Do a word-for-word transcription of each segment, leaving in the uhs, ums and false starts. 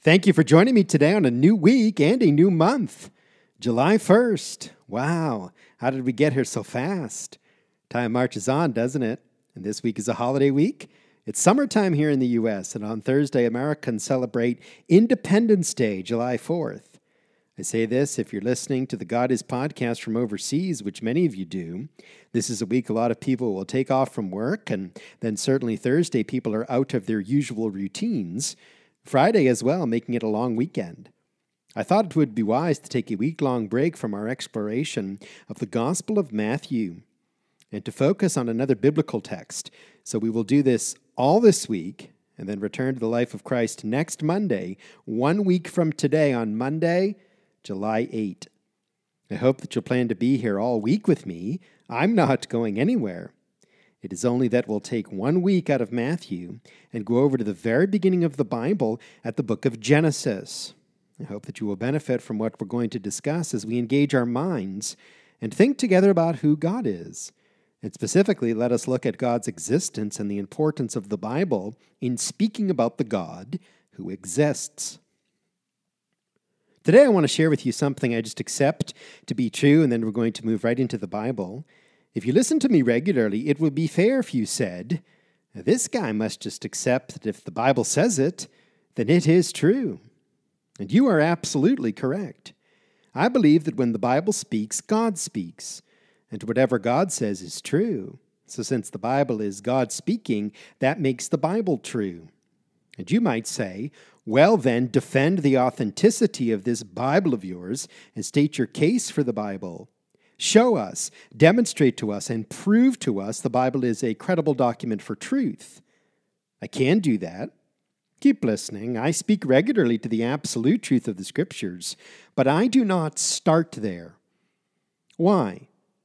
Thank you for joining me today on a new week and a new month. July first. Wow, how did we get here so fast? Time marches on, doesn't it? And this week is a holiday week. It's summertime here in the U S, and on Thursday, Americans celebrate Independence Day, July fourth. I say this if you're listening to the God Is podcast from overseas, which many of you do. This is a week a lot of people will take off from work, and then certainly Thursday, people are out of their usual routines. Friday as well, making it a long weekend. I thought it would be wise to take a week-long break from our exploration of the Gospel of Matthew and to focus on another biblical text. So we will do this all this week and then return to the life of Christ next Monday, one week from today on Monday, July eighth. I hope that you'll plan to be here all week with me. I'm not going anywhere. It is only that we'll take one week out of Matthew and go over to the very beginning of the Bible at the book of Genesis. I hope that you will benefit from what we're going to discuss as we engage our minds and think together about who God is. And specifically, let us look at God's existence and the importance of the Bible in speaking about the God who exists. Today, I want to share with you something I just accept to be true, and then we're going to move right into the Bible. If you listen to me regularly, it would be fair if you said, this guy must just accept that if the Bible says it, then it is true. And you are absolutely correct. I believe that when the Bible speaks, God speaks, and whatever God says is true. So since the Bible is God speaking, that makes the Bible true. And you might say, well then, defend the authenticity of this Bible of yours and state your case for the Bible. Show us, demonstrate to us, and prove to us the Bible is a credible document for truth. I can do that. Keep listening. I speak regularly to the absolute truth of the Scriptures, but I do not start there. Why?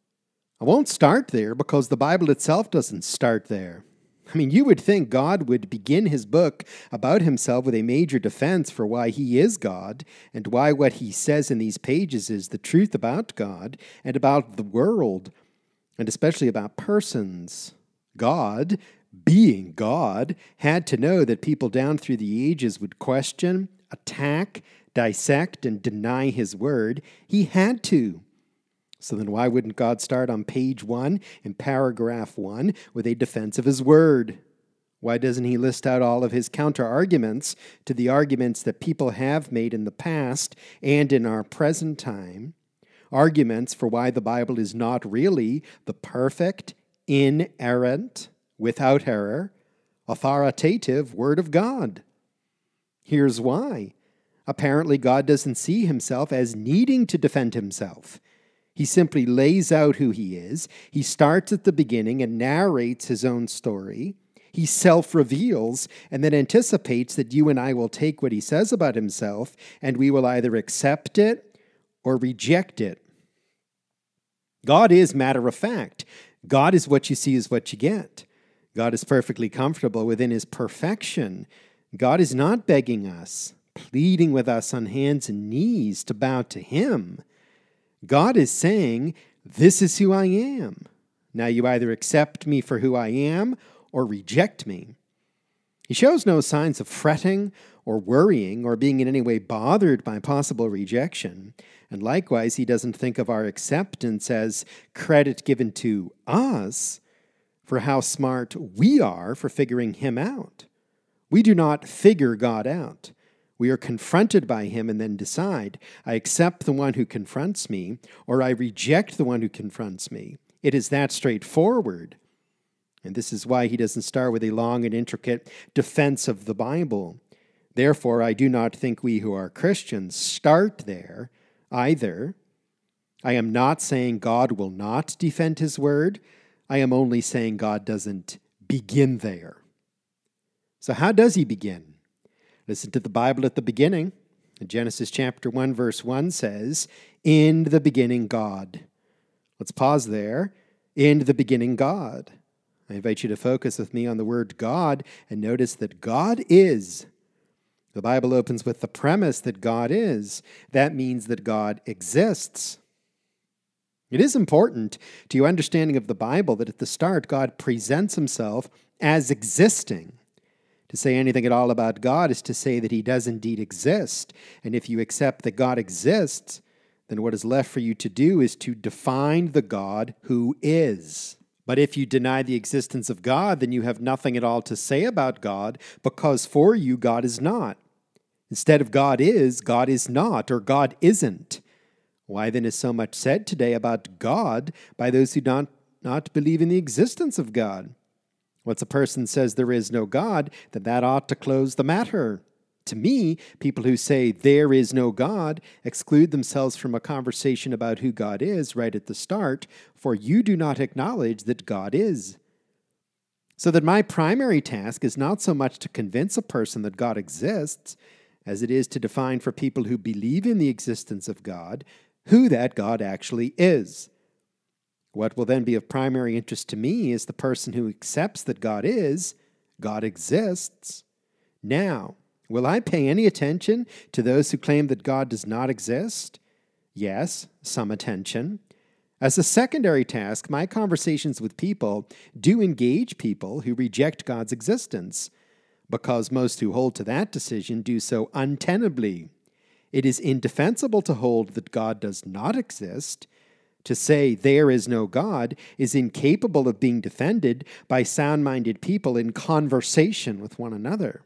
I won't start there because the Bible itself doesn't start there. I mean, you would think God would begin his book about himself with a major defense for why he is God and why what he says in these pages is the truth about God and about the world, and especially about persons. God, being God, had to know that people down through the ages would question, attack, dissect, and deny his word. He had to. So then why wouldn't God start on page one in paragraph one with a defense of his word? Why doesn't he list out all of his counter-arguments to the arguments that people have made in the past and in our present time? Arguments for why the Bible is not really the perfect, inerrant, without error, authoritative Word of God. Here's why. Apparently God doesn't see himself as needing to defend himself. He simply lays out who he is. He starts at the beginning and narrates his own story. He self-reveals and then anticipates that you and I will take what he says about himself and we will either accept it or reject it. God is matter of fact. God is what you see is what you get. God is perfectly comfortable within his perfection. God is not begging us, pleading with us on hands and knees to bow to him. God is saying, this is who I am. Now you either accept me for who I am or reject me. He shows no signs of fretting or worrying or being in any way bothered by possible rejection. And likewise, he doesn't think of our acceptance as credit given to us for how smart we are for figuring him out. We do not figure God out. We are confronted by him and then decide, I accept the one who confronts me, or I reject the one who confronts me. It is that straightforward. And this is why he doesn't start with a long and intricate defense of the Bible. Therefore, I do not think we who are Christians start there either. I am not saying God will not defend his word. I am only saying God doesn't begin there. So how does he begin? Listen to the Bible at the beginning. Genesis chapter one, verse one says, in the beginning, God. Let's pause there. In the beginning, God. I invite you to focus with me on the word God and notice that God is. The Bible opens with the premise that God is. That means that God exists. It is important to your understanding of the Bible that at the start, God presents himself as existing. To say anything at all about God is to say that he does indeed exist. And if you accept that God exists, then what is left for you to do is to define the God who is. But if you deny the existence of God, then you have nothing at all to say about God, because for you, God is not. Instead of God is, God is not, or God isn't. Why then is so much said today about God by those who don't not believe in the existence of God? Once a person says there is no God, then that ought to close the matter. To me, people who say there is no God exclude themselves from a conversation about who God is right at the start, for you do not acknowledge that God is. So that my primary task is not so much to convince a person that God exists, as it is to define for people who believe in the existence of God who that God actually is. What will then be of primary interest to me is the person who accepts that God is, God exists. Now, will I pay any attention to those who claim that God does not exist? Yes, some attention. As a secondary task, my conversations with people do engage people who reject God's existence, because most who hold to that decision do so untenably. It is indefensible to hold that God does not exist. To say there is no God is incapable of being defended by sound-minded people in conversation with one another.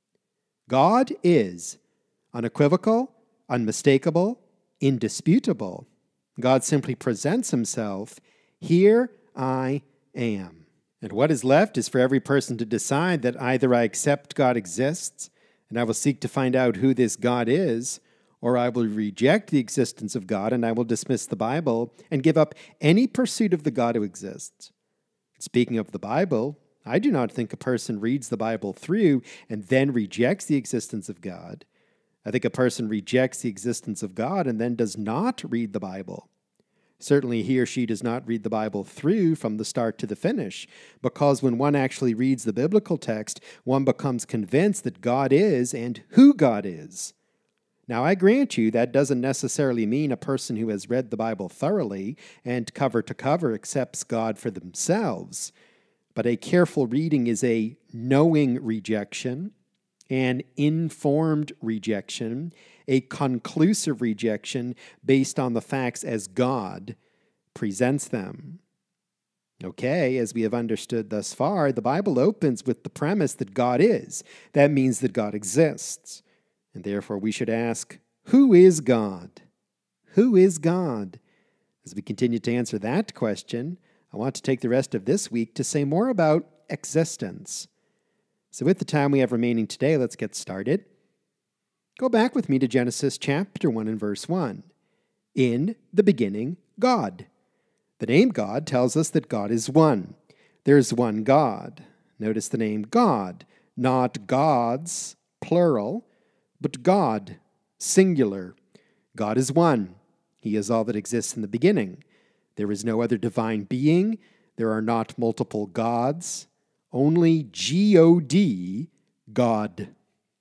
God is unequivocal, unmistakable, indisputable. God simply presents himself, here I am. And what is left is for every person to decide that either I accept God exists, and I will seek to find out who this God is, or I will reject the existence of God, and I will dismiss the Bible and give up any pursuit of the God who exists. Speaking of the Bible, I do not think a person reads the Bible through and then rejects the existence of God. I think a person rejects the existence of God and then does not read the Bible. Certainly he or she does not read the Bible through from the start to the finish, because when one actually reads the biblical text, one becomes convinced that God is and who God is. Now, I grant you that doesn't necessarily mean a person who has read the Bible thoroughly and cover to cover accepts God for themselves, but a careful reading is a knowing rejection, an informed rejection, a conclusive rejection based on the facts as God presents them. Okay, as we have understood thus far, the Bible opens with the premise that God is. That means that God exists. And therefore we should ask, who is God? Who is God? As we continue to answer that question, I want to take the rest of this week to say more about existence. So with the time we have remaining today, let's get started. Go back with me to Genesis chapter one and verse one. In the beginning, God. The name God tells us that God is one. There's one God. Notice the name God, not gods, plural, but God, singular. God is one. He is all that exists in the beginning. There is no other divine being. There are not multiple gods. Only G O D, God.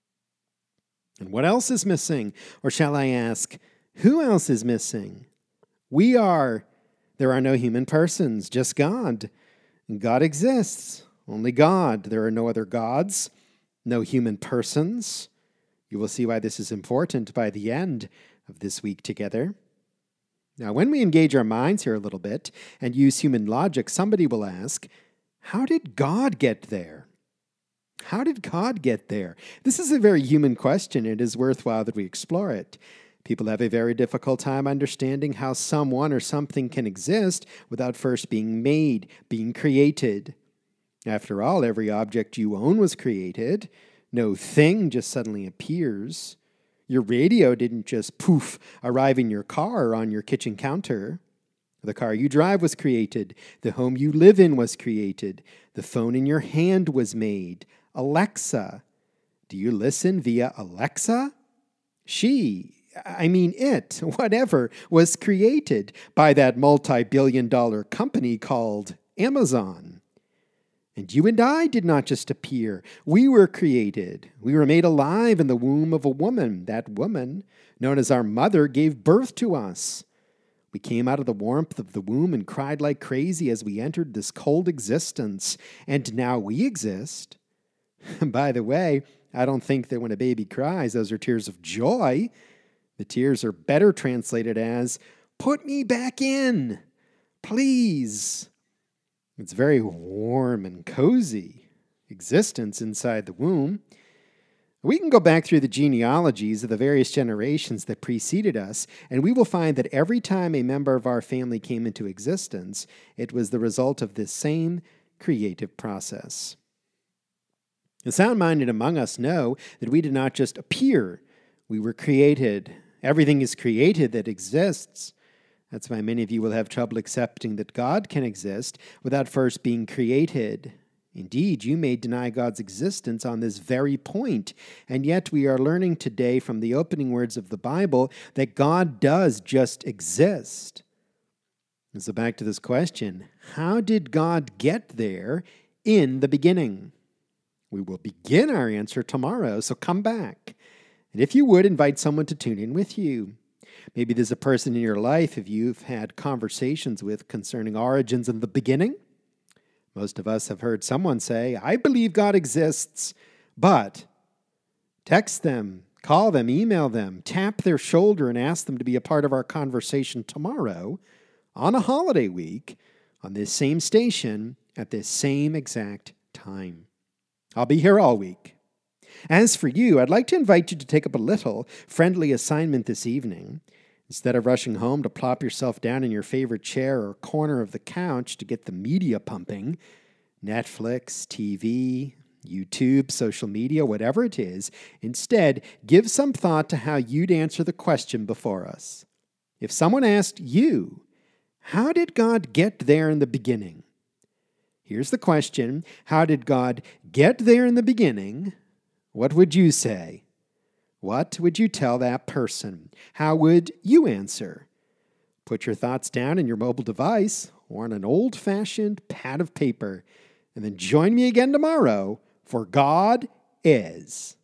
And what else is missing? Or shall I ask, who else is missing? We are. There are no human persons, just God. God exists. Only God. There are no other gods, no human persons. You will see why this is important by the end of this week together. Now, when we engage our minds here a little bit and use human logic, somebody will ask, how did God get there? How did God get there? This is a very human question. It is worthwhile that we explore it. People have a very difficult time understanding how someone or something can exist without first being made, being created. After all, every object you own was created. No thing just suddenly appears. Your radio didn't just poof arrive in your car or on your kitchen counter. The car you drive was created. The home you live in was created. The phone in your hand was made. Alexa. Do you listen via Alexa? She, I mean it, whatever, was created by that multi-billion dollar company called Amazon. And you and I did not just appear. We were created. We were made alive in the womb of a woman. That woman, known as our mother, gave birth to us. We came out of the warmth of the womb and cried like crazy as we entered this cold existence. And now we exist. By the way, I don't think that when a baby cries, those are tears of joy. The tears are better translated as, put me back in, please. It's very warm and cozy existence inside the womb. We can go back through the genealogies of the various generations that preceded us, and we will find that every time a member of our family came into existence, it was the result of this same creative process. The sound-minded among us know that we did not just appear, we were created. Everything is created that exists. That's why many of you will have trouble accepting that God can exist without first being created. Indeed, you may deny God's existence on this very point, and yet we are learning today from the opening words of the Bible that God does just exist. And so back to this question, how did God get there in the beginning? We will begin our answer tomorrow, so come back. And if you would, invite someone to tune in with you. Maybe there's a person in your life if you've had conversations with concerning origins and the beginning. Most of us have heard someone say, I believe God exists, but text them, call them, email them, tap their shoulder and ask them to be a part of our conversation tomorrow on a holiday week on this same station at this same exact time. I'll be here all week. As for you, I'd like to invite you to take up a little friendly assignment this evening. Instead of rushing home to plop yourself down in your favorite chair or corner of the couch to get the media pumping, Netflix, T V, YouTube, social media, whatever it is, instead, give some thought to how you'd answer the question before us. If someone asked you, how did God get there in the beginning? Here's the question, how did God get there in the beginning? What would you say? What would you tell that person? How would you answer? Put your thoughts down in your mobile device or on an old-fashioned pad of paper, and then join me again tomorrow for God Is.